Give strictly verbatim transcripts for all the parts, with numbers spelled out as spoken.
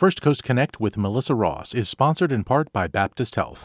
First Coast Connect with Melissa Ross is sponsored in part by Baptist Health.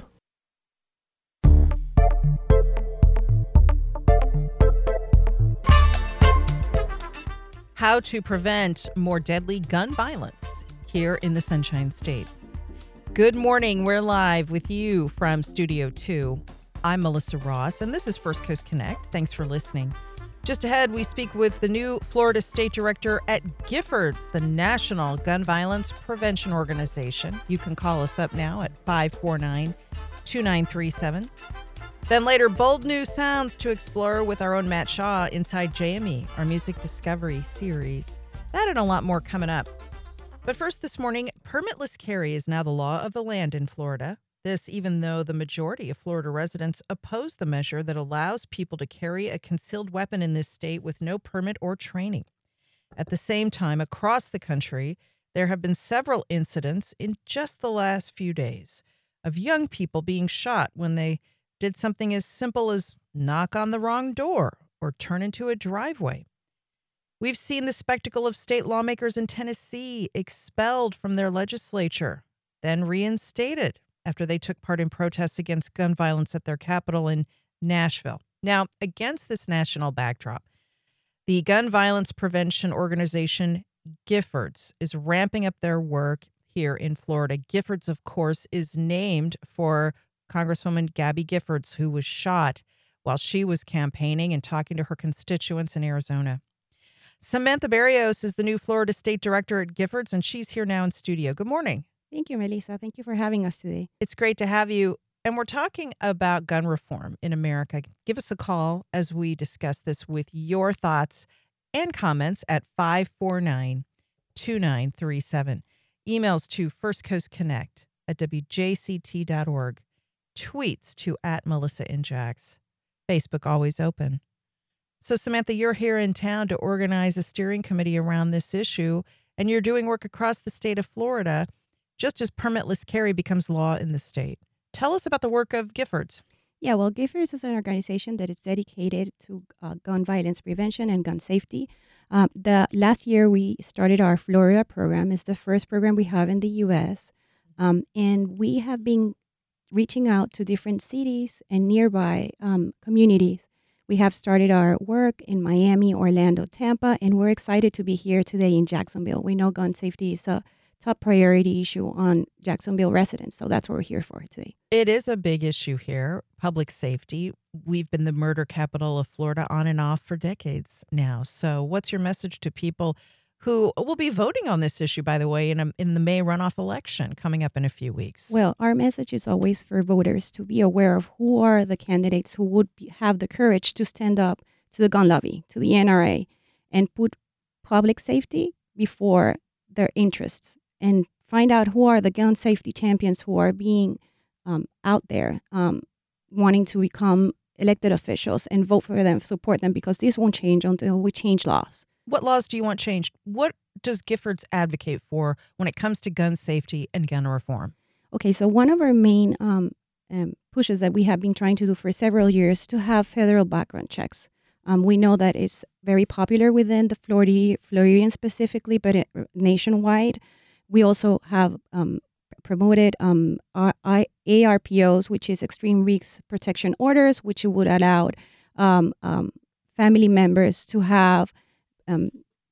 How to prevent more deadly gun violence here in the Sunshine State. Good morning. We're live with you from Studio two. I'm Melissa Ross, and this is First Coast Connect. Thanks for listening. Just ahead, we speak with the new Florida State Director at Giffords, the National Gun Violence Prevention Organization. You can call us up now at five four nine, two nine three seven. Then later, bold new sounds to explore with our own Matt Shaw inside J M E, our music discovery series. That and a lot more coming up. But first this morning, permitless carry is now the law of the land in Florida. This even though the majority of Florida residents oppose the measure that allows people to carry a concealed weapon in this state with no permit or training. At the same time, across the country, there have been several incidents in just the last few days of young people being shot when they did something as simple as knock on the wrong door or turn into a driveway. We've seen the spectacle of state lawmakers in Tennessee expelled from their legislature, then reinstated after they took part in protests against gun violence at their capital in Nashville. Now, against this national backdrop, the gun violence prevention organization Giffords is ramping up their work here in Florida. Giffords, of course, is named for Congresswoman Gabby Giffords, who was shot while she was campaigning and talking to her constituents in Arizona. Samantha Barrios is the new Florida State Director at Giffords, and she's here now in studio. Good morning. Thank you, Melissa. Thank you for having us today. It's great to have you. And we're talking about gun reform in America. Give us a call as we discuss this with your thoughts and comments at five four nine, two nine three seven. Emails to firstcoastconnect at w j c t dot org. Tweets to at Melissa Injax. Facebook always open. So, Samantha, you're here in town to organize a steering committee around this issue, and you're doing work across the state of Florida just as permitless carry becomes law in the state. Tell us about the work of Giffords. Yeah, well, Giffords is an organization that is dedicated to uh, gun violence prevention and gun safety. Um, the last year we started our Florida program. It's the first program we have in the U S, um, and we have been reaching out to different cities and nearby um, communities. We have started our work in Miami, Orlando, Tampa, and we're excited to be here today in Jacksonville. We know gun safety is a top priority issue on Jacksonville residents, so that's what we're here for today. It is a big issue here, public safety. We've been the murder capital of Florida on and off for decades now. So what's your message to people who will be voting on this issue, by the way, in, a, in the May runoff election coming up in a few weeks? Well, our message is always for voters to be aware of who are the candidates who would be, have the courage to stand up to the gun lobby, to the N R A, and put public safety before their interests, and find out who are the gun safety champions who are being um, out there um, wanting to become elected officials, and vote for them, support them, because this won't change until we change laws. What laws do you want changed? What does Giffords advocate for when it comes to gun safety and gun reform? Okay, so one of our main um, um, pushes that we have been trying to do for several years to have federal background checks. Um, we know that it's very popular within the Florida, Floridians specifically, but it, nationwide. We also have um, promoted um, our, A R P Os, which is Extreme Risk Protection Orders, which would allow um, um, family members to have um,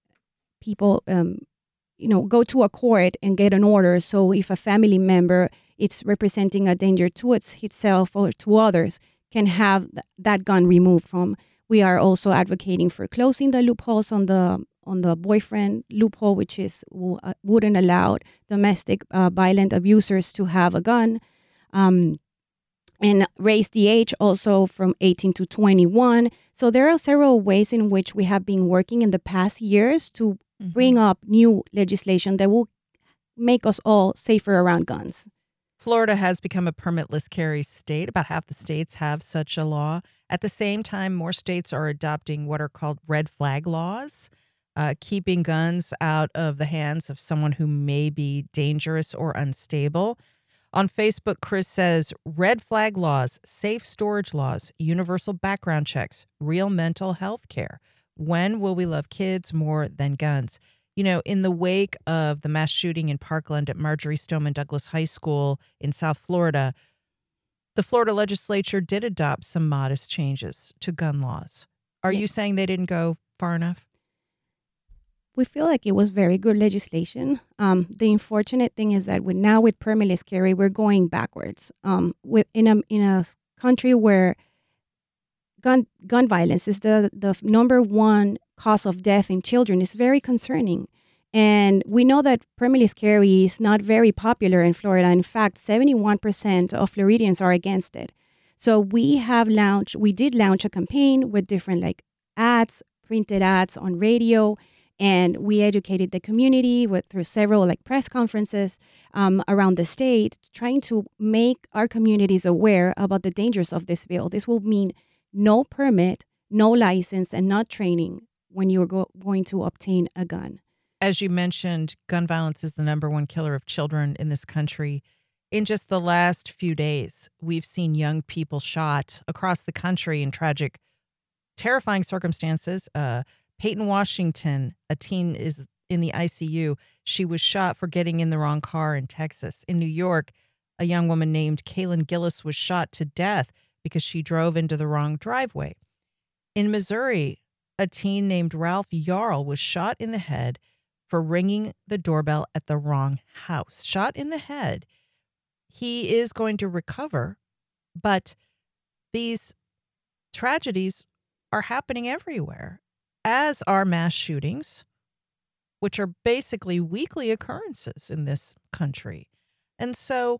people, um, you know, go to a court and get an order. So if a family member is representing a danger to its, itself or to others, can have th- that gun removed from. We are also advocating for closing the loopholes on the on the boyfriend loophole, which is uh, wouldn't allow domestic uh, violent abusers to have a gun, um, and raise the age also from eighteen to twenty-one. So there are several ways in which we have been working in the past years to mm-hmm. bring up new legislation that will make us all safer around guns. Florida has become a permitless carry state. About half the states have such a law. At the same time, more states are adopting what are called red flag laws, uh, keeping guns out of the hands of someone who may be dangerous or unstable. On Facebook, Chris says, red flag laws, safe storage laws, universal background checks, real mental health care. When will we love kids more than guns? You know, in the wake of the mass shooting in Parkland at Marjorie Stoneman Douglas High School in South Florida, the Florida legislature did adopt some modest changes to gun laws. Are Yeah. you saying they didn't go far enough? We feel like it was very good legislation. Um, the unfortunate thing is that with now with permitless carry, we're going backwards. Um, with in a in a s- country where gun gun violence is the the f- number one cause of death in children is very concerning. And we know that permitless carry is not very popular in Florida. In fact, seventy-one percent of Floridians are against it. So we have launched, we did launch a campaign with different like ads, printed ads on radio, and we educated the community with through several like press conferences um, around the state, trying to make our communities aware about the dangers of this bill. This will mean no permit, no license, and not training when you're go- going to obtain a gun. As you mentioned, gun violence is the number one killer of children in this country. In just the last few days, we've seen young people shot across the country in tragic, terrifying circumstances. Uh, Peyton Washington, a teen, is in the I C U. She was shot for getting in the wrong car in Texas. In New York, a young woman named Kaylin Gillis was shot to death because she drove into the wrong driveway. In Missouri, a teen named Ralph Yarl was shot in the head for ringing the doorbell at the wrong house. Shot in the head. He is going to recover, but these tragedies are happening everywhere, as are mass shootings, which are basically weekly occurrences in this country. And so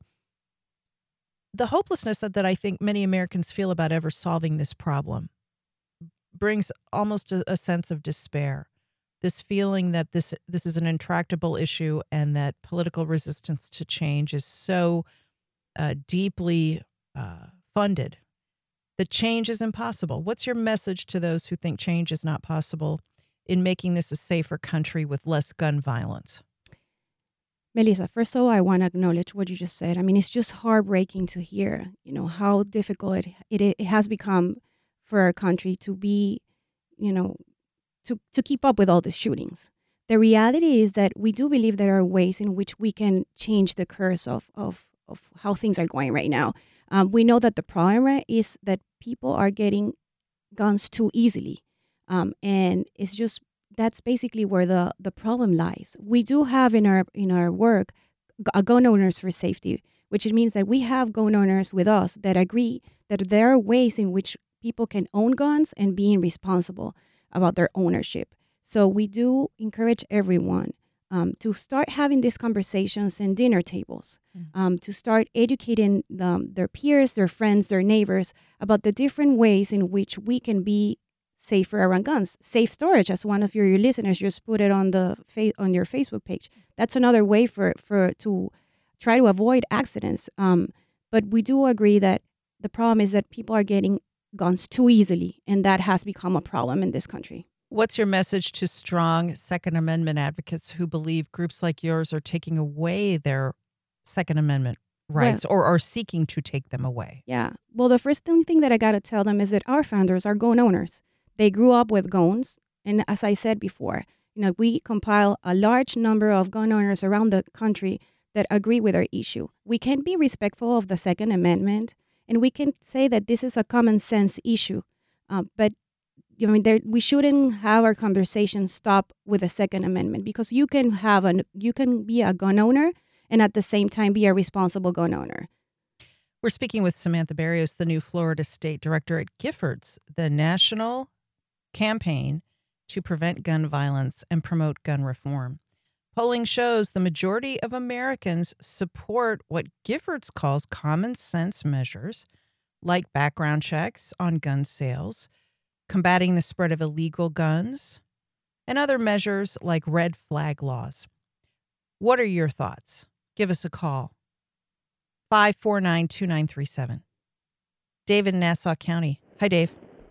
the hopelessness that, that I think many Americans feel about ever solving this problem brings almost a, a sense of despair. This feeling that this this is an intractable issue and that political resistance to change is so uh, deeply uh, funded that change is impossible. What's your message to those who think change is not possible in making this a safer country with less gun violence? Melissa, first of all, I want to acknowledge what you just said. I mean, it's just heartbreaking to hear, you know, how difficult it, it, it has become for our country to be, you know, to, to keep up with all the shootings. The reality is that we do believe there are ways in which we can change the curse of, of, of how things are going right now. Um, we know that the problem is that people are getting guns too easily. Um, and it's just, that's basically where the, the problem lies. We do have in our in our work a gun owners for safety, which it means that we have gun owners with us that agree that there are ways in which people can own guns and being responsible about their ownership. So we do encourage everyone um, to start having these conversations in dinner tables, mm-hmm. um, to start educating them, their peers, their friends, their neighbors about the different ways in which we can be safer around guns. Safe storage, as one of your, your listeners just put it on the fa- on your Facebook page. That's another way for for to try to avoid accidents. Um, but we do agree that the problem is that people are getting guns too easily, and that has become a problem in this country. What's your message to strong Second Amendment advocates who believe groups like yours are taking away their Second Amendment rights well, or are seeking to take them away? Yeah. Well, the first thing, thing that I got to tell them is that our founders are gun owners. They grew up with guns. And as I said before, you know, we compile a large number of gun owners around the country that agree with our issue. We can be respectful of the Second Amendment, and we can say that this is a common sense issue. Uh, but you know, there, we shouldn't have our conversation stop with the Second Amendment, because you can have an you can be a gun owner and at the same time be a responsible gun owner. We're speaking with Samantha Barrios, the new Florida State Director at Giffords, the national campaign to prevent gun violence and promote gun reform. Polling shows the majority of Americans support what Giffords calls common sense measures, like background checks on gun sales, combating the spread of illegal guns, and other measures like red flag laws. What are your thoughts? Give us a call. five four nine, two nine three seven. Dave in Nassau County. Hi, Dave.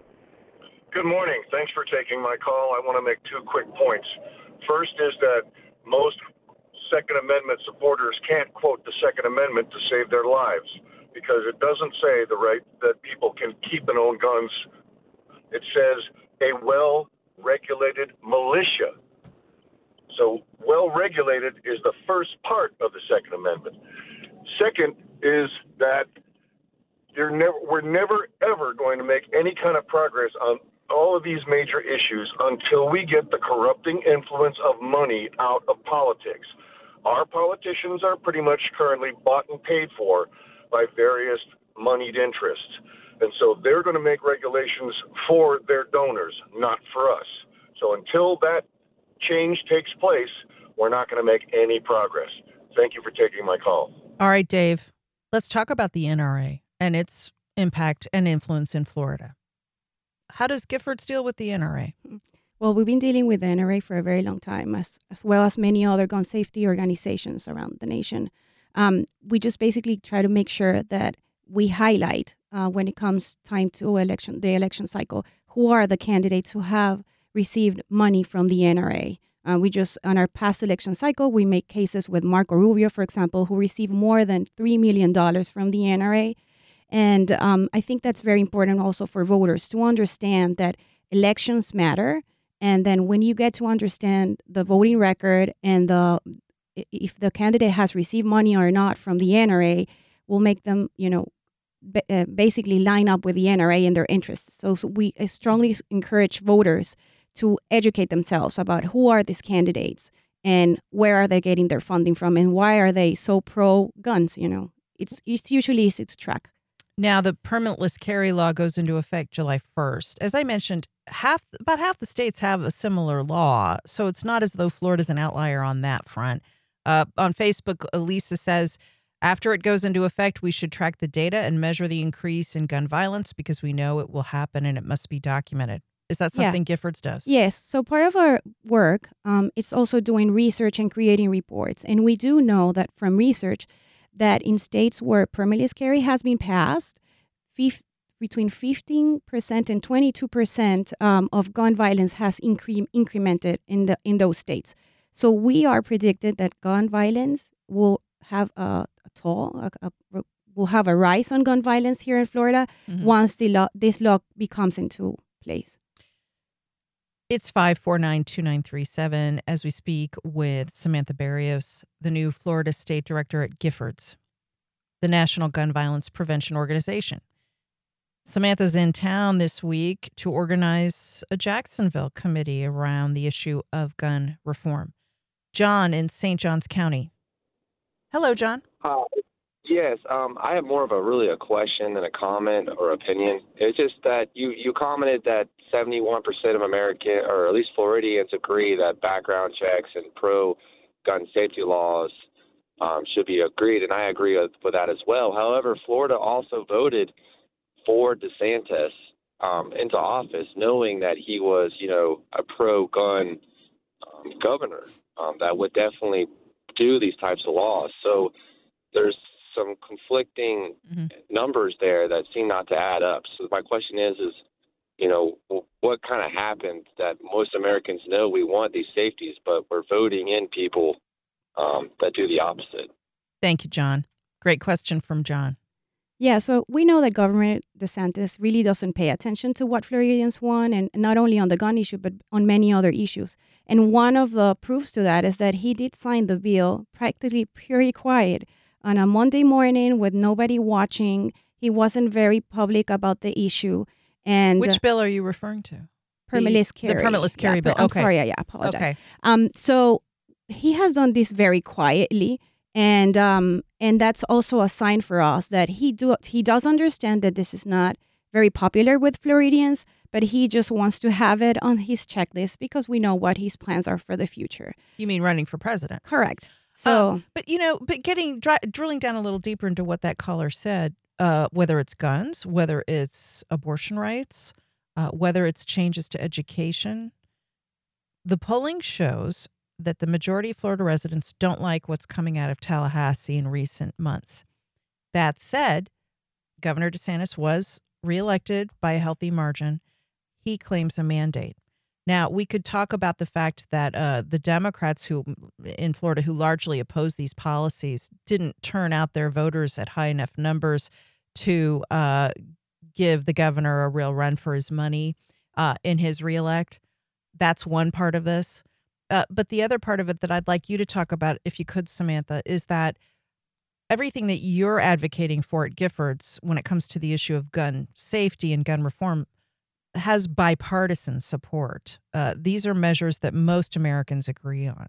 Good morning. Thanks for taking my call. I want to make two quick points. First is that most Second Amendment supporters can't quote the Second Amendment to save their lives, because it doesn't say the right that people can keep and own guns. It says a well-regulated militia. So well-regulated is the first part of the Second Amendment. Second is that you're never, we're never, ever going to make any kind of progress on all of these major issues until we get the corrupting influence of money out of politics. Our politicians are pretty much currently bought and paid for by various moneyed interests. And so they're going to make regulations for their donors, not for us. So until that change takes place, we're not going to make any progress. Thank you for taking my call. All right, Dave, let's talk about the N R A and its impact and influence in Florida. How does Giffords deal with the N R A? Well, we've been dealing with the N R A for a very long time, as, as well as many other gun safety organizations around the nation. Um, we just basically try to make sure that we highlight uh, when it comes time to election, the election cycle, who are the candidates who have received money from the N R A. Uh, we just, on our past election cycle, we make cases with Marco Rubio, for example, who received more than three million dollars from the N R A. And um, I think that's very important also for voters to understand that elections matter. And then when you get to understand the voting record and the if the candidate has received money or not from the N R A, will make them, you know, b- uh, basically line up with the N R A and their interests. So, so we strongly encourage voters to educate themselves about who are these candidates and where are they getting their funding from and why are they so pro guns. You know, it's, it's usually easy to track. Now, the permitless carry law goes into effect July first. As I mentioned, half about half the states have a similar law, so it's not as though Florida's an outlier on that front. Uh, on Facebook, Elisa says, after it goes into effect, we should track the data and measure the increase in gun violence because we know it will happen and it must be documented. Is that something yeah. Giffords does? Yes. So part of our work, um, it's also doing research and creating reports. And we do know that from research that in states where permitless carry has been passed, fif- between fifteen percent and twenty-two percent um, of gun violence has incre- incremented in the in those states. So we are predicted that gun violence will have a, a toll, a, a, will have a rise on gun violence here in Florida mm-hmm. once the law, this law becomes into place. It's five four nine, two nine three seven as we speak with Samantha Barrios, the new Florida State Director at Giffords, the National Gun Violence Prevention Organization. Samantha's in town this week to organize a Jacksonville committee around the issue of gun reform. John in Saint Johns County. Hello, John. Hi. Yes, um, I have more of a really a question than a comment or opinion. It's just that you, you commented that seventy-one percent of American, or at least Floridians, agree that background checks and pro-gun safety laws um, should be agreed, and I agree with, with that as well. However, Florida also voted for DeSantis um, into office, knowing that he was, you know, a pro-gun um, governor um, that would definitely do these types of laws. So there's some conflicting mm-hmm. numbers there that seem not to add up. So my question is, is, you know, what kind of happened that most Americans know we want these safeties, but we're voting in people um, that do the opposite? Thank you, John. Great question from John. Yeah, so we know that Governor DeSantis really doesn't pay attention to what Floridians want, and not only on the gun issue, but on many other issues. And one of the proofs to that is that he did sign the bill practically pretty quiet on a Monday morning with nobody watching. He wasn't very public about the issue. And which bill are you referring to? Permitless the, carry. The permitless carry yeah, bill. I'm okay. sorry, I yeah, apologize. Okay. Um, so he has done this very quietly. And um, and that's also a sign for us that he do he does understand that this is not very popular with Floridians, but he just wants to have it on his checklist because we know what his plans are for the future. You mean running for president? Correct. So, um, but you know, but getting dr- drilling down a little deeper into what that caller said, uh, whether it's guns, whether it's abortion rights, uh, whether it's changes to education, the polling shows that the majority of Florida residents don't like what's coming out of Tallahassee in recent months. That said, Governor DeSantis was reelected by a healthy margin. He claims a mandate. Now, we could talk about the fact that uh, the Democrats who in Florida who largely oppose these policies didn't turn out their voters at high enough numbers to uh, give the governor a real run for his money uh, in his reelect. That's one part of this. Uh, but the other part of it that I'd like you to talk about, if you could, Samantha, is that everything that you're advocating for at Giffords when it comes to the issue of gun safety and gun reform has bipartisan support. Uh, these are measures that most Americans agree on,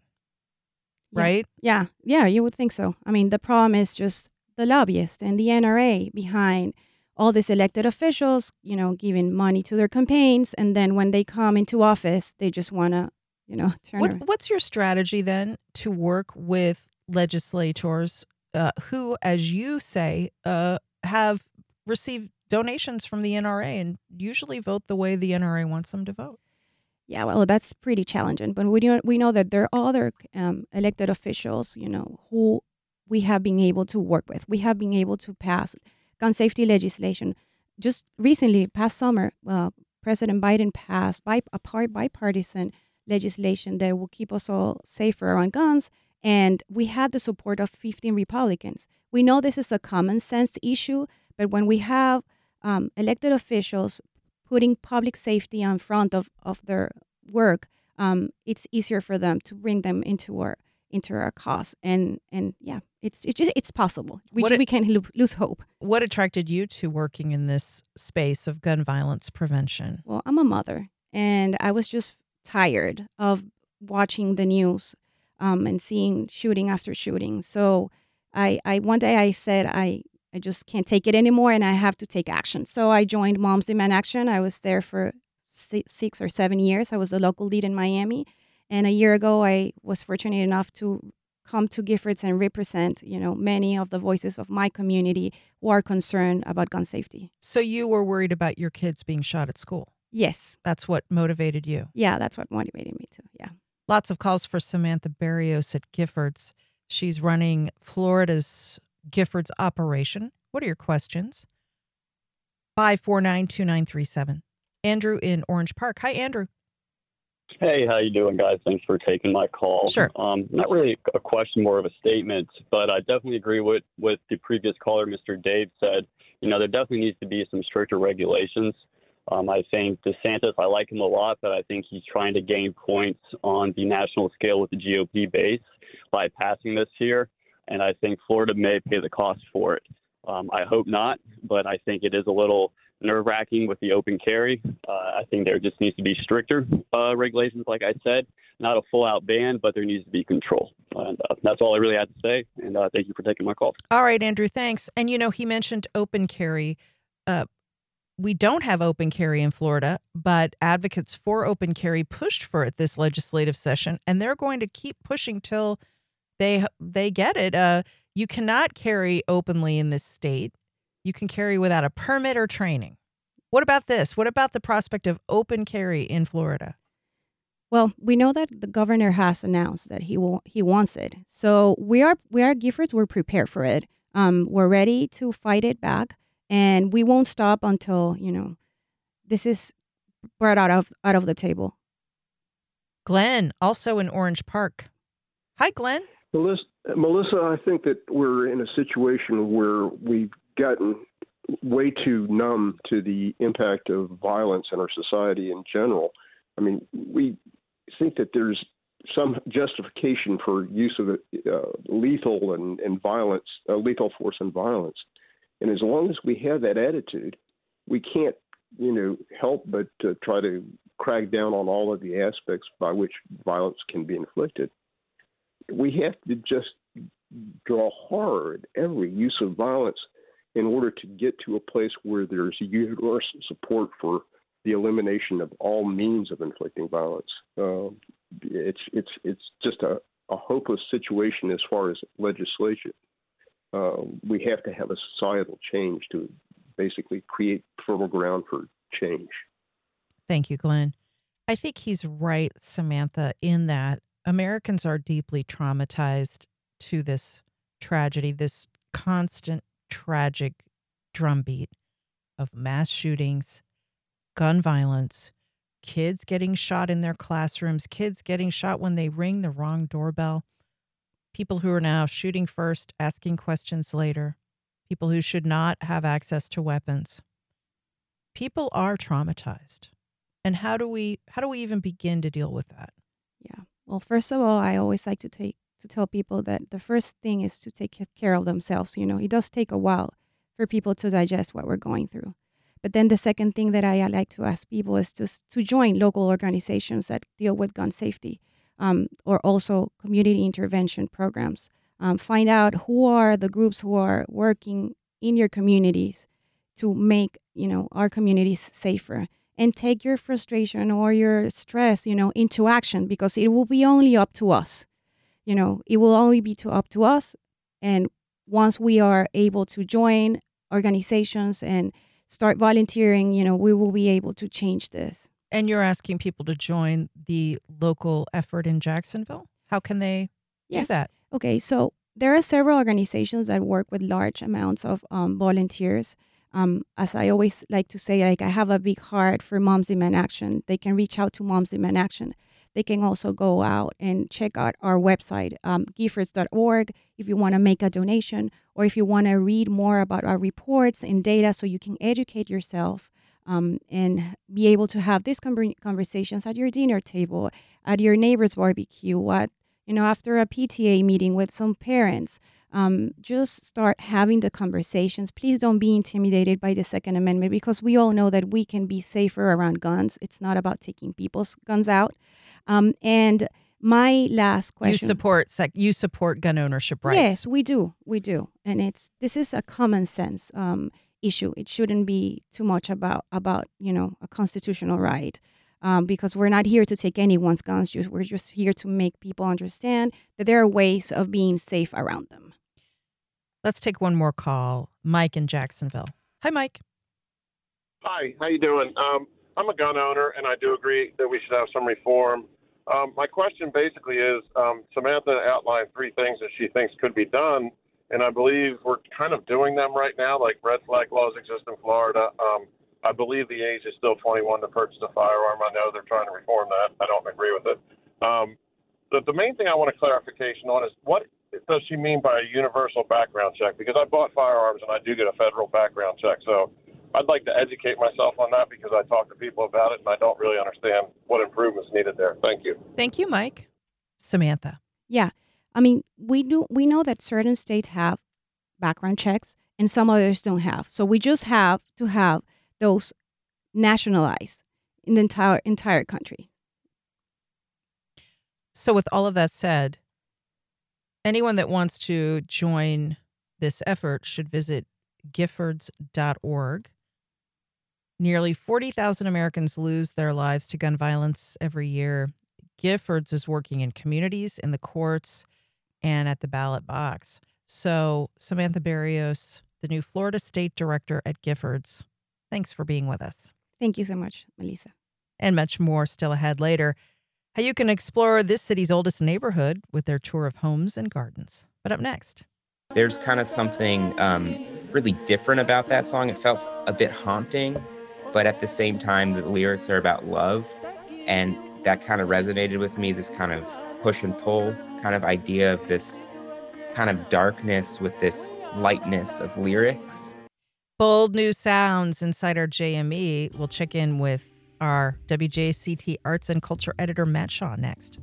Yeah. right? Yeah, yeah, you would think so. I mean, the problem is just the lobbyists and the N R A behind all these elected officials, you know, giving money to their campaigns. And then when they come into office, they just want to, you know, turn What, around. what's your strategy then to work with legislators uh, who, as you say, uh, have received donations from the N R A and usually vote the way the N R A wants them to vote? Yeah, well, that's pretty challenging. But we know, we know that there are other um, elected officials, you know, who we have been able to work with. We have been able to pass gun safety legislation. Just recently, past summer, uh, President Biden passed bi- a part bipartisan legislation that will keep us all safer on guns. And we had the support of fifteen Republicans. We know this is a common sense issue, but when we have um, elected officials putting public safety on front of, of their work, um, it's easier for them to bring them into our into our cause. And and yeah, it's it's just it's possible. We What ju- it- we can't lo- lose hope. What attracted you to working in this space of gun violence prevention? Well, I'm a mother, and I was just tired of watching the news um, and seeing shooting after shooting. So I, I one day I said I, I just can't take it anymore, and I have to take action. So I joined Moms Demand Action. I was there for si- six or seven years. I was a local lead in Miami, and a year ago I was fortunate enough to come to Giffords and represent, you know, many of the voices of my community who are concerned about gun safety. So you were worried about your kids being shot at school. Yes. That's what motivated you. Yeah, that's what motivated me to. Yeah. Lots of calls for Samantha Barrios at Giffords. She's running Florida's Giffords operation. What are your questions? five four nine, two nine three seven. Andrew in Orange Park. Hi, Andrew. Hey, how you doing, guys? Thanks for taking my call. Sure. Um, not really a question, more of a statement, but I definitely agree with what the previous caller, Mister Dave, said. You know, there definitely needs to be some stricter regulations. Um, I think DeSantis, I like him a lot, but I think he's trying to gain points on the national scale with the G O P base by passing this here, and I think Florida may pay the cost for it. Um, I hope not, but I think it is a little nerve-wracking with the open carry. Uh, I think there just needs to be stricter uh, regulations, like I said, not a full-out ban, but there needs to be control. And uh, that's all I really had to say, and uh, thank you for taking my call. All right, Andrew, thanks. And, you know, he mentioned open carry. Uh, we don't have open carry in Florida, but advocates for open carry pushed for it this legislative session, and they're going to keep pushing till they they get it. Uh, you cannot carry openly in this state. You can carry without a permit or training. What about this? What about the prospect of open carry in Florida? Well, we know that the governor has announced that he will, he wants it. So we are we are Giffords. We're prepared for it. Um, we're ready to fight it back, and we won't stop until, you know, this is brought out of out of the table. Glenn, also in Orange Park. Hi, Glenn. Melissa, Melissa, I think that we're in a situation where we've gotten way too numb to the impact of violence in our society in general. I mean, we think that there's some justification for use of uh, lethal and, and violence, uh, lethal force and violence. And as long as we have that attitude, we can't, you know, help but uh, try to crack down on all of the aspects by which violence can be inflicted. We have to just draw horror at every use of violence in order to get to a place where there's universal support for the elimination of all means of inflicting violence. Uh, it's it's it's just a, a hopeless situation as far as legislation. Uh, we have to have a societal change to basically create fertile ground for change. Thank you, Glenn. I think he's right, Samantha, in that Americans are deeply traumatized to this tragedy, this constant tragic drumbeat of mass shootings, gun violence, kids getting shot in their classrooms, kids getting shot when they ring the wrong doorbell, people who are now shooting first, asking questions later, people who should not have access to weapons. People are traumatized. And how do we how do we even begin to deal with that? Yeah. Well, first of all, I always like to take to tell people that the first thing is to take ca- care of themselves. You know, it does take a while for people to digest what we're going through. But then the second thing that I, I like to ask people is just to join local organizations that deal with gun safety, um, or also community intervention programs. Um, find out who are the groups who are working in your communities to make, you know, our communities safer, and take your frustration or your stress, you know, into action, because it will be only up to us. You know, it will only be to up to us. And once we are able to join organizations and start volunteering, you know, we will be able to change this. And you're asking people to join the local effort in Jacksonville? How can they Yes. do that? Okay, so there are several organizations that work with large amounts of um, volunteers. Um, as I always like to say, like I have a big heart for Moms Demand Action. They can reach out to Moms Demand Action. They can also go out and check out our website, um, giffords dot org, if you want to make a donation, or if you want to read more about our reports and data so you can educate yourself, um, and be able to have these conver- conversations at your dinner table, at your neighbor's barbecue, at, you know, after a P T A meeting with some parents. Um, just start having the conversations. Please don't be intimidated by the Second Amendment, because we all know that we can be safer around guns. It's not about taking people's guns out. Um, and my last You question. support sec- you support gun ownership rights. Yes, we do. We do. And it's this is a common sense um, issue. It shouldn't be too much about, about you know, a constitutional right. Um, because we're not here to take anyone's guns. Just, we're just here to make people understand that there are ways of being safe around them. Let's take one more call. Mike in Jacksonville. Hi, Mike. Hi, how you doing? Um, I'm a gun owner, and I do agree that we should have some reform. Um, my question basically is, um, Samantha outlined three things that she thinks could be done, and I believe we're kind of doing them right now, like red flag laws exist in Florida. Um, I believe the age is still twenty-one to purchase a firearm. I know they're trying to reform that. I don't agree with it. Um, the, the main thing I want a clarification on is, what does she mean by a universal background check? Because I bought firearms and I do get a federal background check. So I'd like to educate myself on that, because I talk to people about it and I don't really understand what improvements needed there. Thank you. Thank you, Mike. Samantha. Yeah. I mean, we do. We know that certain states have background checks and some others don't have. So we just have to have those nationalized in the entire entire country. So with all of that said, anyone that wants to join this effort should visit giffords dot org. Nearly forty thousand Americans lose their lives to gun violence every year. Giffords is working in communities, in the courts, and at the ballot box. So Samantha Barrios, the new Florida State Director at Giffords, thanks for being with us. Thank you so much, Melissa. And much more still ahead later. How you can explore this city's oldest neighborhood with their tour of homes and gardens. But up next. There's kind of something um, really different about that song. It felt a bit haunting, but at the same time, the lyrics are about love. And that kind of resonated with me, this kind of push and pull kind of idea of this kind of darkness with this lightness of lyrics. Bold new sounds inside our J M E. We'll check in with our W J C T Arts and Culture editor, Matt Shaw, next.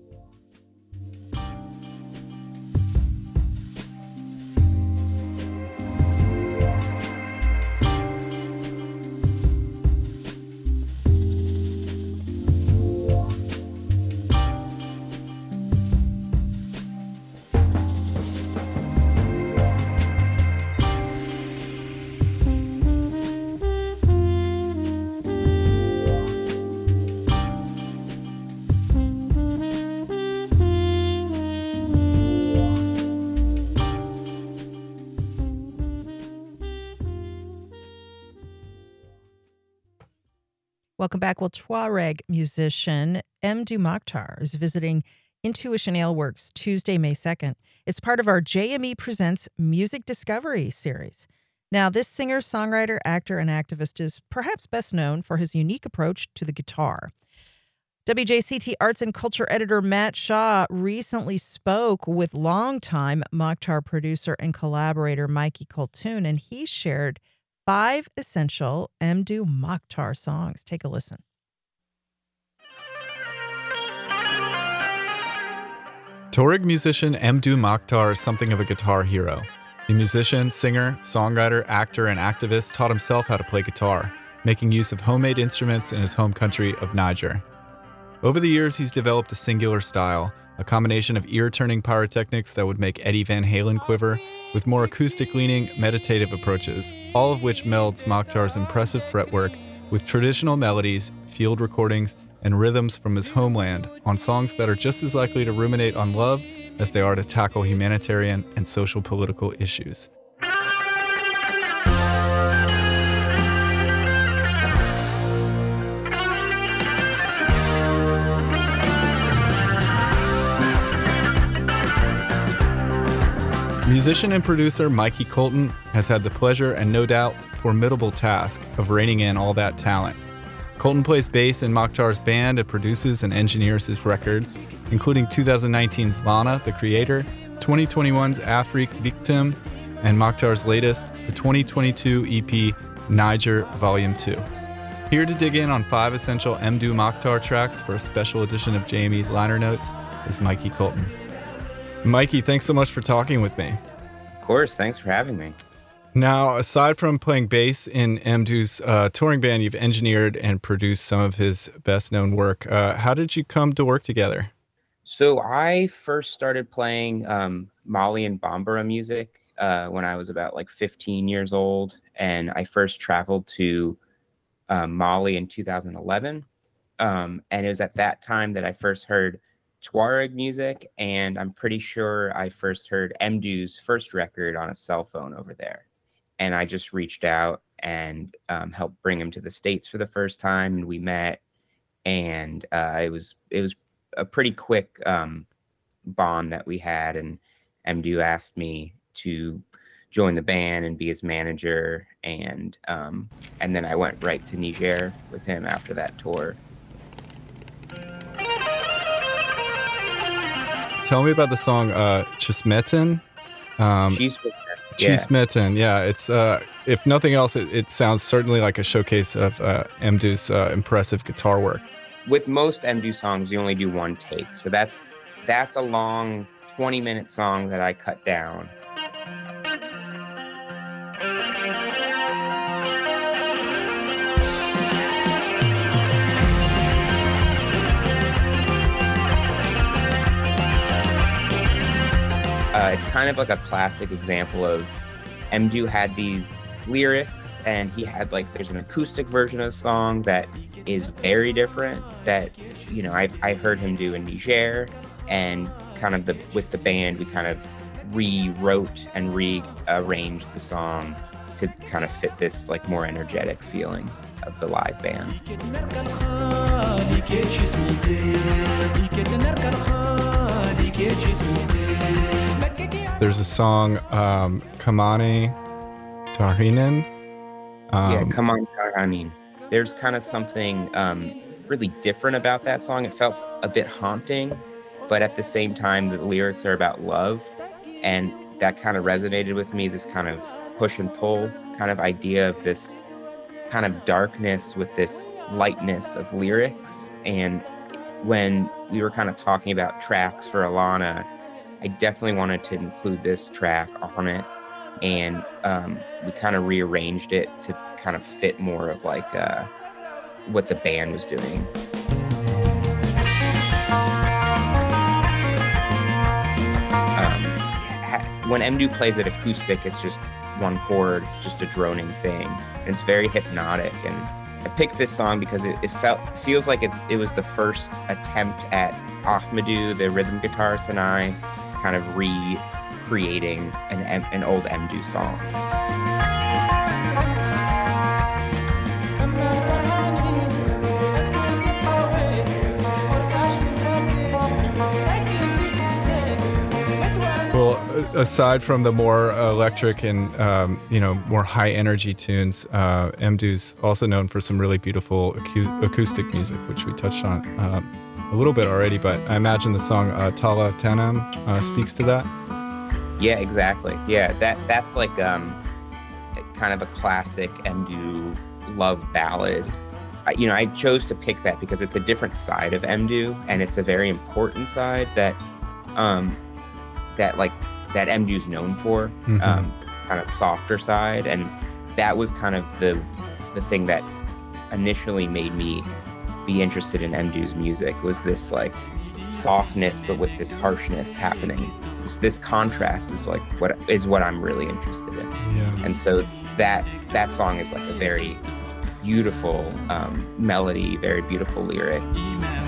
Welcome back. Well, Tuareg musician Mdou Moctar is visiting Intuition Aleworks Tuesday, May second. It's part of our J M E Presents Music Discovery series. Now, this singer, songwriter, actor, and activist is perhaps best known for his unique approach to the guitar. W J C T Arts and Culture editor Matt Shaw recently spoke with longtime Moctar producer and collaborator Mikey Coltoon, and he shared five essential Mdou Moctar songs. Take a listen. Tuareg musician Mdou Moctar is something of a guitar hero. The musician, singer, songwriter, actor, and activist taught himself how to play guitar, making use of homemade instruments in his home country of Niger. Over the years, he's developed a singular style, a combination of ear-turning pyrotechnics that would make Eddie Van Halen quiver, with more acoustic-leaning, meditative approaches, all of which melds Mokhtar's impressive fretwork with traditional melodies, field recordings, and rhythms from his homeland on songs that are just as likely to ruminate on love as they are to tackle humanitarian and social political issues. Musician and producer Mikey Colton has had the pleasure and no doubt formidable task of reining in all that talent. Colton plays bass in Mokhtar's band and produces and engineers his records, including twenty nineteen's Lana, The Creator, twenty twenty-one's Afrique Victim, and Mokhtar's latest, the twenty twenty-two E P Niger Volume two. Here to dig in on five essential Mdou Moctar tracks for a special edition of J M E's Liner Notes is Mikey Colton. Mikey, thanks so much for talking with me. Of course, thanks for having me. Now, aside from playing bass in Mdou's uh, touring band, you've engineered and produced some of his best-known work. Uh, how did you come to work together? So I first started playing um, Mali and Bambara music uh, when I was about like fifteen years old, and I first traveled to uh, Mali in two thousand eleven, um, and it was at that time that I first heard Tuareg music, and I'm pretty sure I first heard Mdou's first record on a cell phone over there. And I just reached out and um, helped bring him to the States for the first time, and we met. And uh, it was it was a pretty quick um, bond that we had. And Mdou asked me to join the band and be his manager, and um, and then I went right to Niger with him after that tour. Tell me about the song uh, Chismetin. Um, Chismetin. Yeah. Chismetin, yeah. It's uh, if nothing else, it, it sounds certainly like a showcase of uh, Mdou's uh, impressive guitar work. With most Mdou songs, you only do one take, so that's that's a long twenty-minute song that I cut down. Uh, it's kind of like a classic example of Mdou had these lyrics, and he had like, there's an acoustic version of the song that is very different that, you know, I I heard him do in Niger, and kind of the with the band, we kind of rewrote and rearranged the song to kind of fit this like more energetic feeling of the live band. There's a song, um, Kamani Tarhinin. Um, yeah, Kamani Tarhinin. There's kind of something um, really different about that song. It felt a bit haunting, but at the same time, the lyrics are about love, and that kind of resonated with me, this kind of push and pull kind of idea of this kind of darkness with this lightness of lyrics. And when we were kind of talking about tracks for Alana, I definitely wanted to include this track on it, and um, we kind of rearranged it to kind of fit more of like uh, what the band was doing. Um, ha- when Mdou plays it acoustic, it's just one chord, just a droning thing, and it's very hypnotic. And I picked this song because it, it felt feels like it's it was the first attempt at Ahmadou, the rhythm guitarist, and I kind of recreating an an old Mdou song. Well, aside from the more electric and um, you know more high energy tunes, uh, Mdou's also known for some really beautiful acu- acoustic music, which we touched on um, a little bit already. But I imagine the song uh, Tala Tanam uh, speaks to that. Yeah, exactly. Yeah, that that's like um, kind of a classic Mdou love ballad. I, you know, I chose to pick that because it's a different side of Mdou, and it's a very important side that um, that like that Mdu's known for, Mhm. um, kind of softer side, and that was kind of the the thing that initially made me be interested in Mdu's music, was this like softness but with this harshness happening. This this contrast is like what is what I'm really interested in. Yeah. And so that that song is like a very beautiful um, melody, very beautiful lyrics.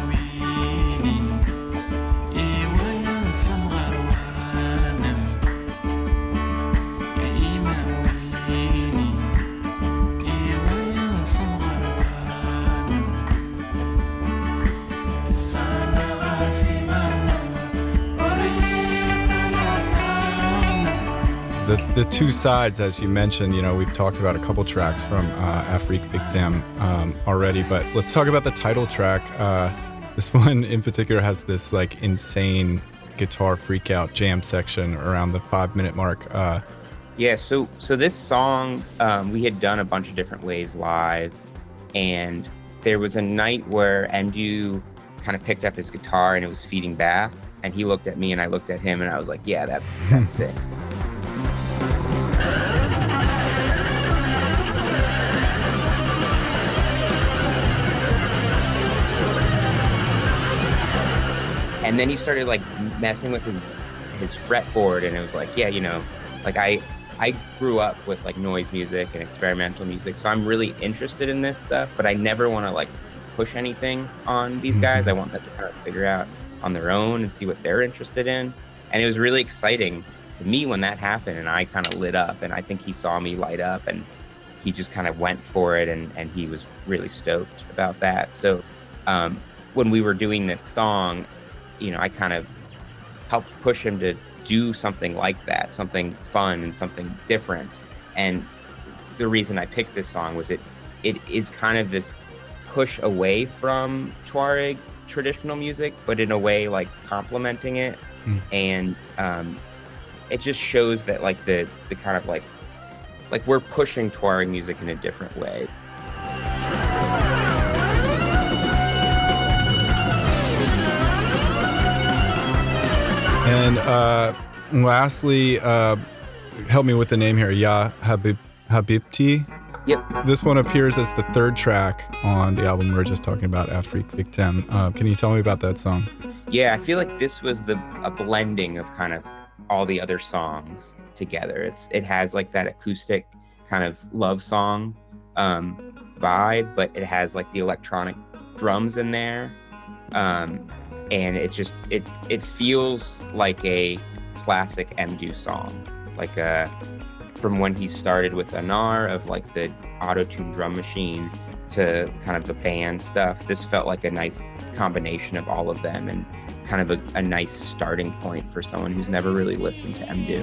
The, the two sides, as you mentioned, you know, we've talked about a couple tracks from uh, Afrique Victim um, already, but let's talk about the title track. Uh, this one in particular has this like insane guitar freak out jam section around the five minute mark. Uh, Yeah, so so this song um, we had done a bunch of different ways live, and there was a night where Mdu kind of picked up his guitar and it was feeding back, and he looked at me and I looked at him and I was like, yeah, that's that's sick. And then he started like messing with his his fretboard, and it was like, yeah, you know, like I I grew up with like noise music and experimental music, so I'm really interested in this stuff, but I never want to like push anything on these guys. I want them to kind of figure out on their own and see what they're interested in. And it was really exciting to me when that happened, and I kind of lit up, and I think he saw me light up, and he just kind of went for it, and, and he was really stoked about that. So um, when we were doing this song, you know, I kind of helped push him to do something like that, something fun and something different. And the reason I picked this song was it it is kind of this push away from Tuareg traditional music, but in a way like complementing it. Mm. And um, it just shows that like the the kind of like like we're pushing Tuareg music in a different way. And uh, lastly, uh, help me with the name here, Ya Habib Habibti. Yep. This one appears as the third track on the album we were just talking about, Afrique Victim. Uh, can you tell me about that song? Yeah, I feel like this was the a blending of kind of all the other songs together. It's it has like that acoustic kind of love song um, vibe, but it has like the electronic drums in there. Um, and it just it it feels like a classic Mdu song, like a from when he started with Anar, of like the auto-tune drum machine to kind of the band stuff. This felt like a nice combination of all of them, and kind of a, a nice starting point for someone who's never really listened to Mdu.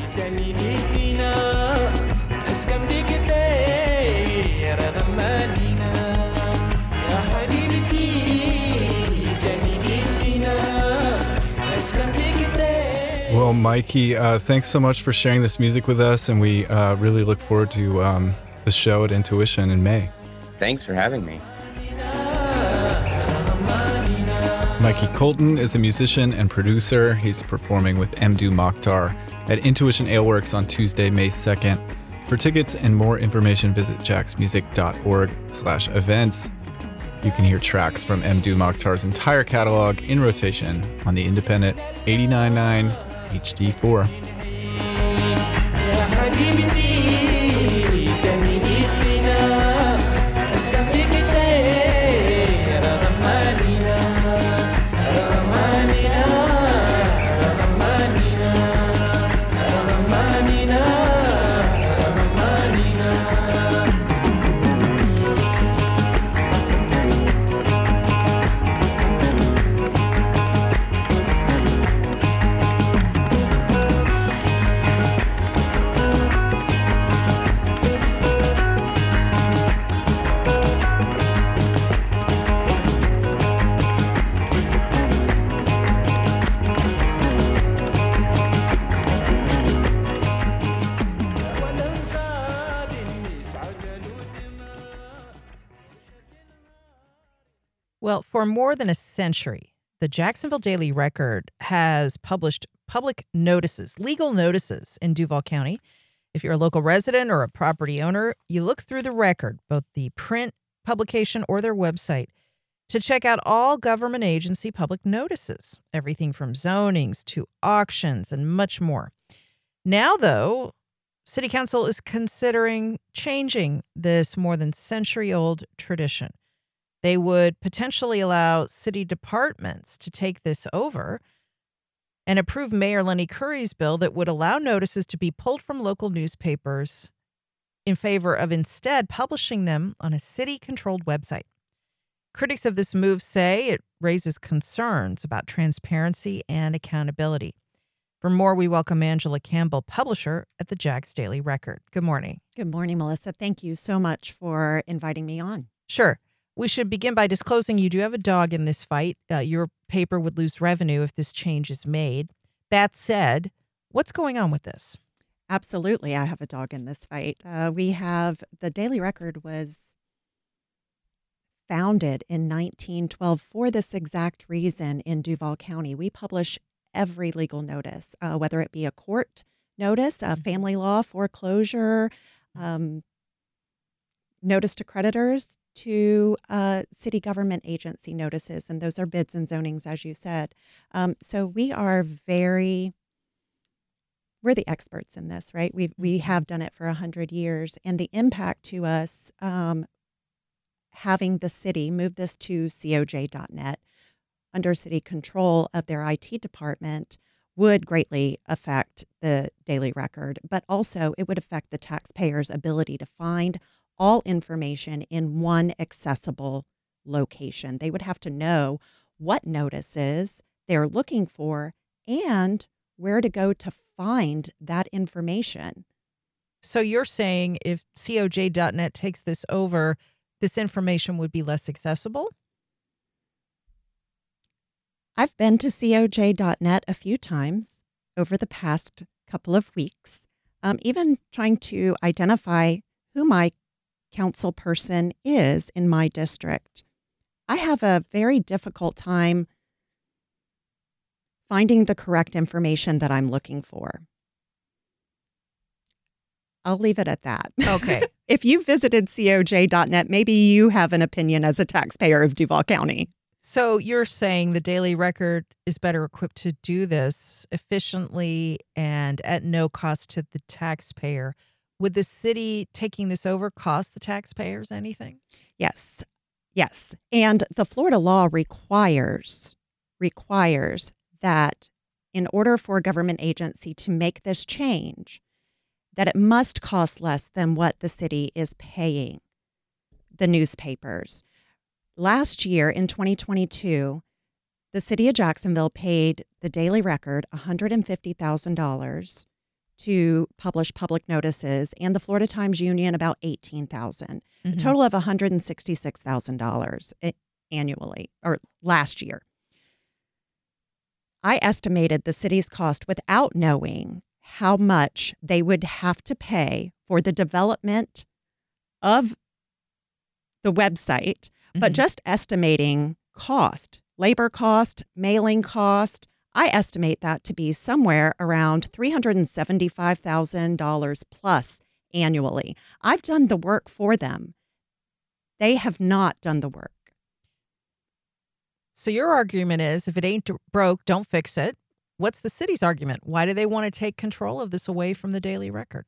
Well, Mikey, uh, thanks so much for sharing this music with us, and we uh, really look forward to um, the show at Intuition in May. Thanks for having me. Mikey Colton is a musician and producer. He's performing with Mdu Mokhtar at Intuition Aleworks on Tuesday, May second. For tickets and more information, visit jacksmusic.org slash events. You can hear tracks from Mdu Mokhtar's entire catalog in rotation on the independent eighty-nine point nine H D four. Well, for more than a century, the Jacksonville Daily Record has published public notices, legal notices in Duval County. If you're a local resident or a property owner, you look through the record, both the print publication or their website, to check out all government agency public notices, everything from zonings to auctions and much more. Now, though, City Council is considering changing this more than century-old tradition. They would potentially allow city departments to take this over and approve Mayor Lenny Curry's bill that would allow notices to be pulled from local newspapers in favor of instead publishing them on a city-controlled website. Critics of this move say it raises concerns about transparency and accountability. For more, we welcome Angela Campbell, publisher at the Jax Daily Record. Good morning. Good morning, Melissa. Thank you so much for inviting me on. Sure. We should begin by disclosing you do have a dog in this fight. Uh, your paper would lose revenue if this change is made. That said, what's going on with this? Absolutely, I have a dog in this fight. Uh, we have, the Daily Record was founded in nineteen twelve for this exact reason in Duval County. We publish every legal notice, uh, whether it be a court notice, a family law, foreclosure, um, notice to creditors, to uh, city government agency notices, and those are bids and zonings, as you said. Um, so we are very, we're the experts in this, right? We we have done it for a hundred years, and the impact to us, um, having the city move this to C O J dot net under city control of their I T department would greatly affect the Daily Record, but also it would affect the taxpayer's ability to find all information in one accessible location. They would have to know what notices they're looking for and where to go to find that information. So you're saying if C O J dot net takes this over, this information would be less accessible? I've been to C O J dot net a few times over the past couple of weeks, um, even trying to identify who my council person is in my district. I have a very difficult time finding the correct information that I'm looking for. I'll leave it at that. Okay. If you visited C O J dot net, maybe you have an opinion as a taxpayer of Duval County. So you're saying the Daily Record is better equipped to do this efficiently and at no cost to the taxpayer. Would the city taking this over cost the taxpayers anything? Yes. Yes. And the Florida law requires requires that in order for a government agency to make this change, that it must cost less than what the city is paying the newspapers. Last year in twenty twenty-two, the city of Jacksonville paid the Daily Record one hundred fifty thousand dollars to publish public notices, and the Florida Times Union about eighteen thousand dollars, mm-hmm. a total of one hundred sixty-six thousand dollars annually, or last year. I estimated the city's cost without knowing how much they would have to pay for the development of the website, mm-hmm. but just estimating cost, labor cost, mailing cost, I estimate that to be somewhere around three hundred seventy-five thousand dollars plus annually. I've done the work for them. They have not done the work. So your argument is if it ain't broke, don't fix it. What's the city's argument? Why do they want to take control of this away from the Daily Record?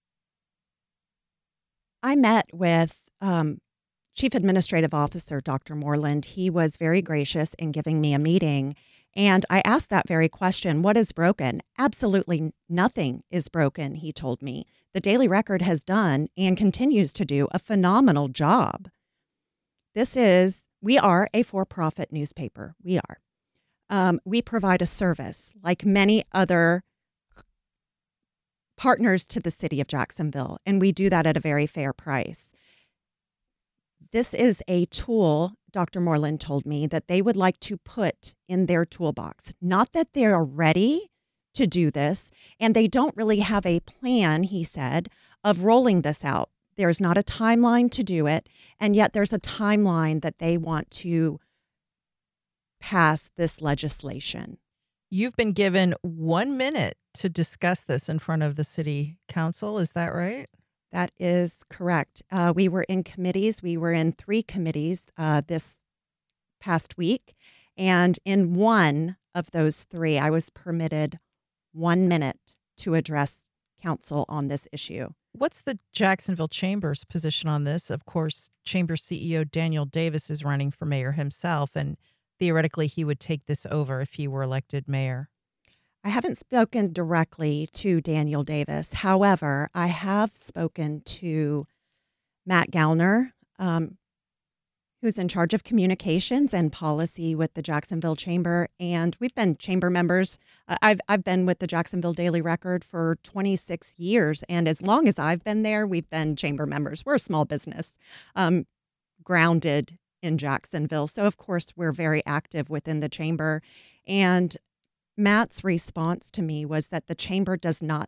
I met with um, Chief Administrative Officer Doctor Moreland. He was very gracious in giving me a meeting. And I asked that very question, what is broken? Absolutely nothing is broken, he told me. The Daily Record has done and continues to do a phenomenal job. This is, we are a for-profit newspaper. We are. Um, we provide a service like many other partners to the city of Jacksonville, and we do that at a very fair price. This is a tool, Doctor Moreland told me, that they would like to put in their toolbox. Not that they are ready to do this, and they don't really have a plan, he said, of rolling this out. There's not a timeline to do it, and yet there's a timeline that they want to pass this legislation. You've been given one minute to discuss this in front of the city council. Is that right? That is correct. Uh, we were in committees. We were in three committees uh, this past week. And in one of those three, I was permitted one minute to address council on this issue. What's the Jacksonville Chamber's position on this? Of course, Chamber C E O Daniel Davis is running for mayor himself, and theoretically he would take this over if he were elected mayor. I haven't spoken directly to Daniel Davis. However, I have spoken to Matt Gallner, um, who's in charge of communications and policy with the Jacksonville Chamber. And we've been chamber members. Uh, I've, I've been with the Jacksonville Daily Record for twenty-six years. And as long as I've been there, we've been chamber members. We're a small business um, grounded in Jacksonville. So, of course, we're very active within the chamber. And Matt's response to me was that the chamber does not,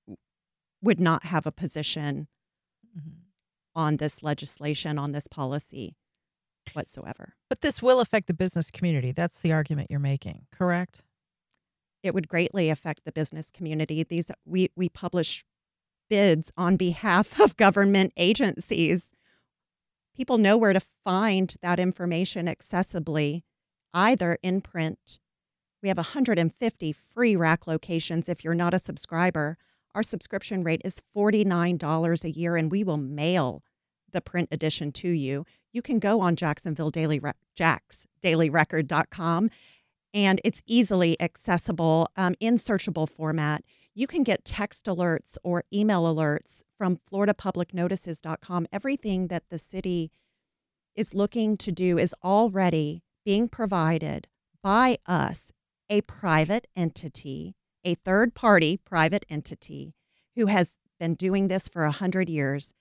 would not have a position mm-hmm. on this legislation, on this policy whatsoever. But this will affect the business community. That's the argument you're making, correct? It would greatly affect the business community. These we, we publish bids on behalf of government agencies. People know where to find that information accessibly, either in print. We have one hundred fifty free rack locations if you're not a subscriber. Our subscription rate is forty-nine dollars a year, and we will mail the print edition to you. You can go on Jacksonville Daily Re- jacks daily record dot com, and it's easily accessible um, in searchable format. You can get text alerts or email alerts from florida public notices dot com. Everything that the city is looking to do is already being provided by us, a private entity, a third-party private entity who has been doing this for one hundred years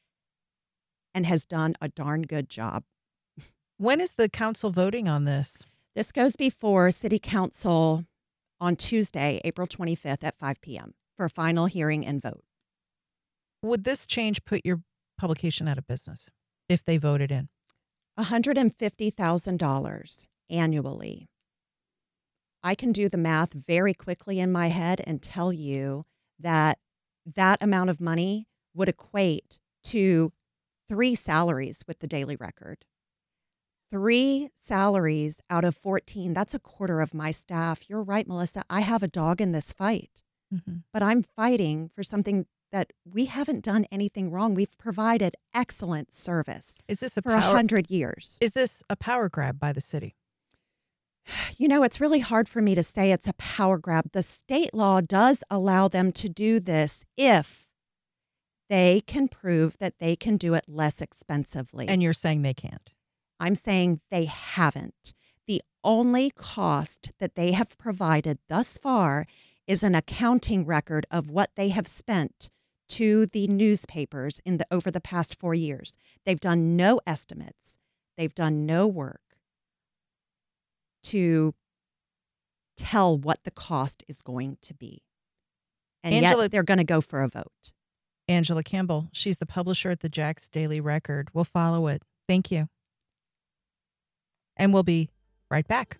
and has done a darn good job. When is the council voting on this? This goes before City Council on Tuesday, April twenty-fifth at five p.m. for final hearing and vote. Would this change put your publication out of business if they voted in? one hundred fifty thousand dollars annually. I can do the math very quickly in my head and tell you that that amount of money would equate to three salaries with the Daily Record. Three salaries out of fourteen, that's a quarter of my staff. You're right, Melissa. I have a dog in this fight, mm-hmm. but I'm fighting for something that we haven't done anything wrong. We've provided excellent service is this a for power, one hundred years. Is this a power grab by the city? You know, it's really hard for me to say it's a power grab. The state law does allow them to do this if they can prove that they can do it less expensively. And you're saying they can't? I'm saying they haven't. The only cost that they have provided thus far is an accounting record of what they have spent to the newspapers in the over the past four years. They've done no estimates. They've done no work to tell what the cost is going to be. And Angela, yet they're going to go for a vote. Angela Campbell, she's the publisher at the Jacks Daily Record. We'll follow it. Thank you. And we'll be right back.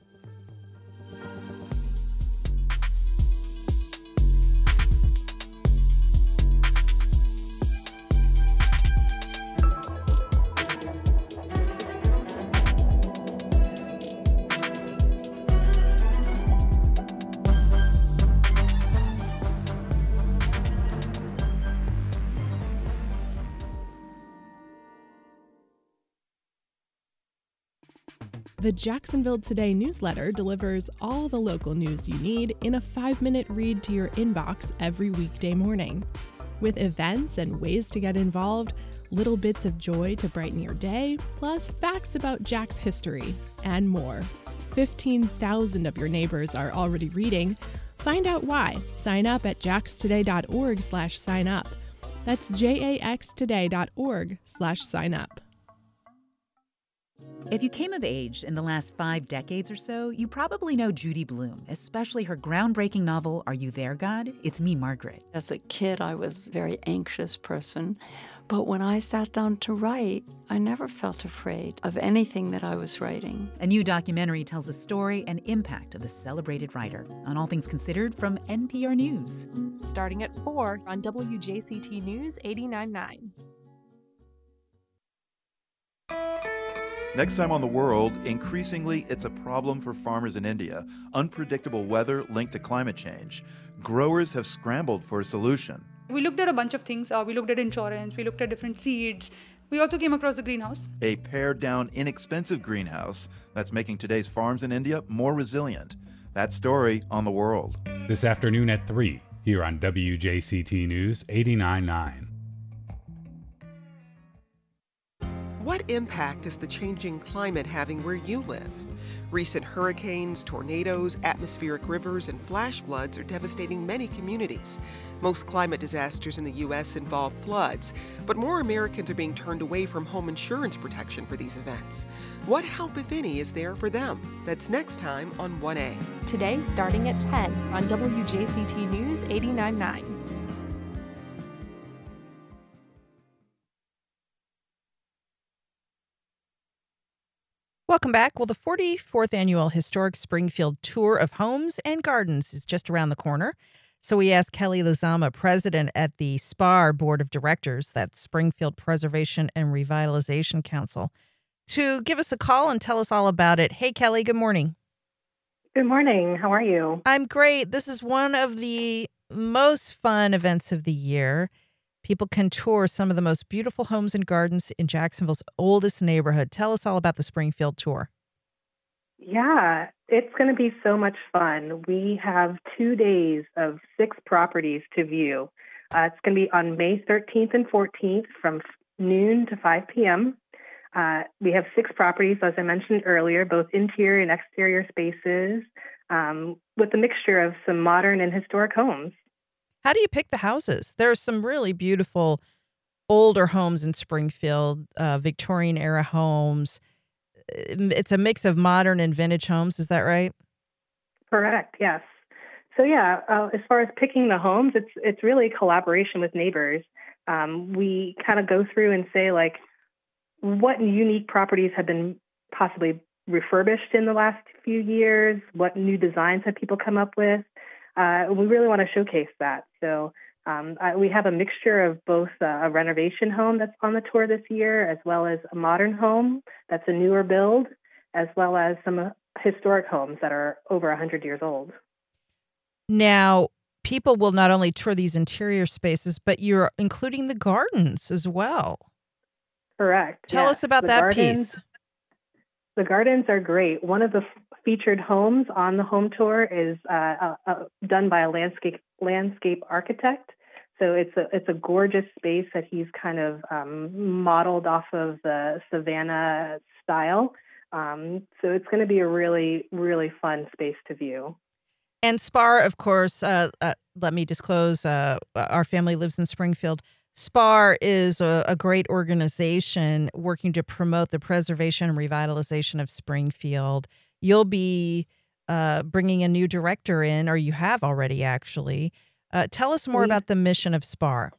The Jacksonville Today newsletter delivers all the local news you need in a five-minute read to your inbox every weekday morning. With events and ways to get involved, little bits of joy to brighten your day, plus facts about Jack's history, and more. fifteen thousand of your neighbors are already reading. Find out why. Sign up at jaxtoday.org slash sign up. That's jaxtoday.org slash sign up. If you came of age in the last five decades or so, you probably know Judy Blume, especially her groundbreaking novel, Are You There, God? It's Me, Margaret. As a kid, I was a very anxious person, But when I sat down to write, I never felt afraid of anything that I was writing. A new documentary tells the story and impact of the celebrated writer on All Things Considered from N P R News. Starting at four on W J C T News eighty-nine point nine. Next time on The World, increasingly it's a problem for farmers in India. Unpredictable weather linked to climate change. Growers have scrambled for a solution. We looked at a bunch of things. Uh, we looked at insurance. We looked at different seeds. We also came across the greenhouse. A pared-down, inexpensive greenhouse that's making today's farms in India more resilient. That story on The World. This afternoon at three, here on W J C T News eighty-nine point nine. What impact is the changing climate having where you live? Recent hurricanes, tornadoes, atmospheric rivers, and flash floods are devastating many communities. Most climate disasters in the U S involve floods, but more Americans are being turned away from home insurance protection for these events. What help, if any, is there for them? That's next time on one A. Today, starting at ten on W J C T News eighty-nine point nine. Welcome back. Well, the forty-fourth Annual Historic Springfield Tour of Homes and Gardens is just around the corner. So we asked Kelly Lizama, president at the SPAR Board of Directors, that's Springfield Preservation and Revitalization Council, to give us a call and tell us all about it. Hey, Kelly, good morning. Good morning. How are you? I'm great. This is one of the most fun events of the year. People can tour some of the most beautiful homes and gardens in Jacksonville's oldest neighborhood. Tell us all about the Springfield Tour. Yeah, it's going to be so much fun. We have two days of six properties to view. Uh, it's going to be on May thirteenth and fourteenth from noon to five p.m. Uh, we have six properties, as I mentioned earlier, both interior and exterior spaces, um, with a mixture of some modern and historic homes. How do you pick the houses? There are some really beautiful older homes in Springfield, uh, Victorian-era homes. It's a mix of modern and vintage homes. Is that right? Correct, yes. So, yeah, uh, as far as picking the homes, it's it's really a collaboration with neighbors. Um, we kind of go through and say, like, what unique properties have been possibly refurbished in the last few years? What new designs have people come up with? Uh, we really want to showcase that. So um, I, we have a mixture of both uh, a renovation home that's on the tour this year, as well as a modern home that's a newer build, as well as some uh, historic homes that are over one hundred years old. Now, people will not only tour these interior spaces, but you're including the gardens as well. Correct. Tell yes. us about the that gardens, piece. The gardens are great. One of the f- featured homes on the home tour is uh, uh, uh, done by a landscape landscape architect. So it's a it's a gorgeous space that he's kind of um, modeled off of the Savannah style. Um, so it's going to be a really really fun space to view. And SPAR, of course, uh, uh, let me disclose, uh, our family lives in Springfield. SPAR is a, a great organization working to promote the preservation and revitalization of Springfield. You'll be uh, bringing a new director in, or you have already, actually. Uh, tell us more we, about the mission of SPAR.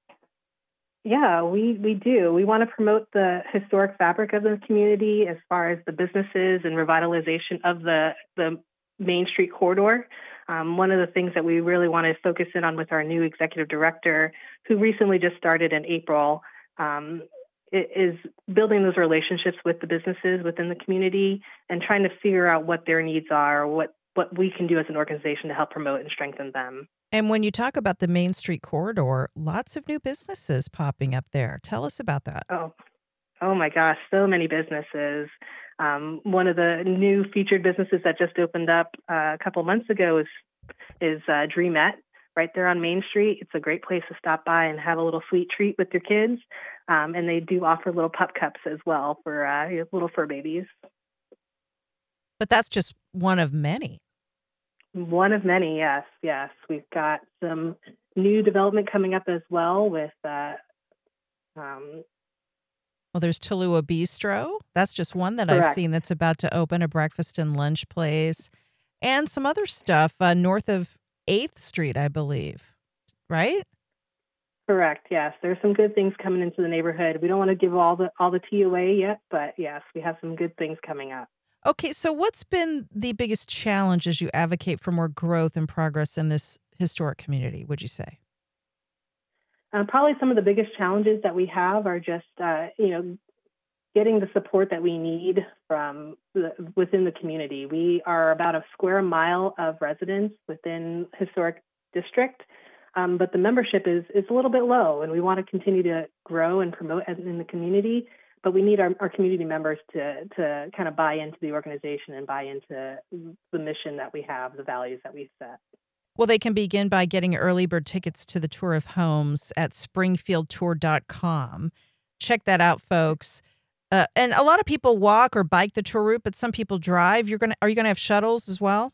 Yeah, we, we do. We want to promote the historic fabric of the community as far as the businesses and revitalization of the, the Main Street corridor. Um, one of the things that we really want to focus in on with our new executive director, who recently just started in April, um, is building those relationships with the businesses within the community and trying to figure out what their needs are, what, what we can do as an organization to help promote and strengthen them. And when you talk about the Main Street corridor, lots of new businesses popping up there. Tell us about that. Oh, oh my gosh, so many businesses. Um, one of the new featured businesses that just opened up uh, a couple months ago is is uh, Dreamette, right there on Main Street. It's a great place to stop by and have a little sweet treat with your kids. Um, and they do offer little pup cups as well for uh, your little fur babies. But that's just one of many. One of many, yes, yes. We've got some new development coming up as well with uh, um, Well, there's Tallulah Bistro. That's just one that Correct. I've seen that's about to open, a breakfast and lunch place, and some other stuff uh, north of eighth Street, I believe, right? Correct. Yes, there's some good things coming into the neighborhood. We don't want to give all the all the tea away yet, but yes, we have some good things coming up. Okay, so what's been the biggest challenge as you advocate for more growth and progress in this historic community, would you say? Uh, probably some of the biggest challenges that we have are just, uh, you know, getting the support that we need from the, within the community. We are about a square mile of residents within historic district, um, but the membership is is a little bit low, and we want to continue to grow and promote in the community. But we need our, our community members to to kind of buy into the organization and buy into the mission that we have, the values that we've set. Well, they can begin by getting early bird tickets to the Tour of Homes at springfield tour dot com. Check that out, folks. Uh, and a lot of people walk or bike the tour route, but some people drive. You're gonna are you gonna have shuttles as well?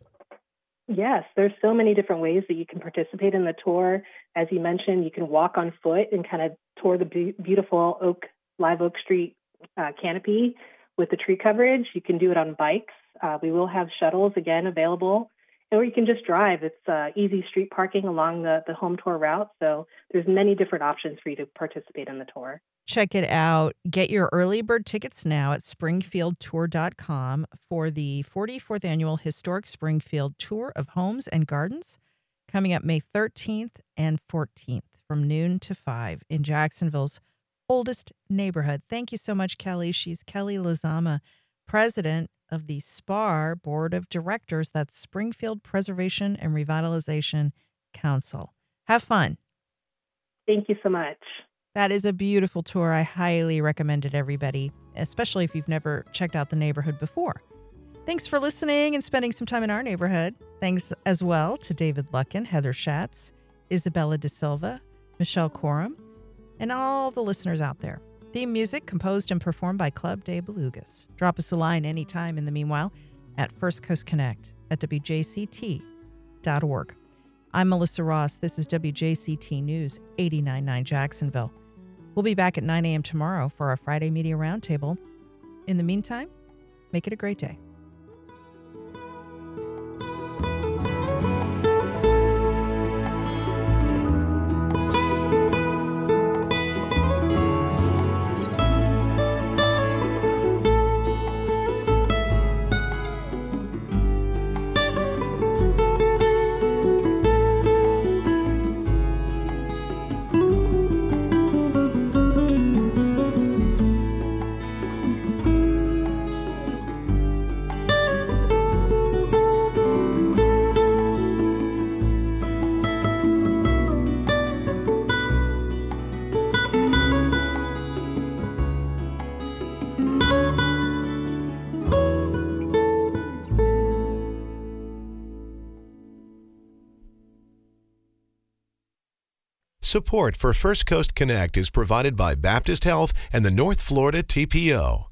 Yes, there's so many different ways that you can participate in the tour. As you mentioned, you can walk on foot and kind of tour the be- beautiful Oak Live Oak Street uh, canopy with the tree coverage. You can do it on bikes. Uh, we will have shuttles again available, or you can just drive. It's uh, easy street parking along the, the home tour route. So there's many different options for you to participate in the tour. Check it out. Get your early bird tickets now at springfield tour dot com for the forty-fourth Annual Historic Springfield Tour of Homes and Gardens, coming up May thirteenth and fourteenth from noon to five in Jacksonville's oldest neighborhood. Thank you so much, Kelly. She's Kelly Lozama, president of the SPAR Board of Directors. That's Springfield Preservation and Revitalization Council. Have fun. Thank you so much. That is a beautiful tour. I highly recommend it, everybody, especially if you've never checked out the neighborhood before. Thanks for listening and spending some time in our neighborhood. Thanks as well to David Luckin, Heather Schatz, Isabella De Silva, Michelle Coram, and all the listeners out there. Theme music composed and performed by Club de Belugas. Drop us a line anytime in the meanwhile at First Coast Connect at w j c t dot org. I'm Melissa Ross. This is W J C T News eighty-nine point nine Jacksonville. We'll be back at nine a.m. tomorrow for our Friday Media Roundtable. In the meantime, make it a great day. Support for First Coast Connect is provided by Baptist Health and the North Florida T P O.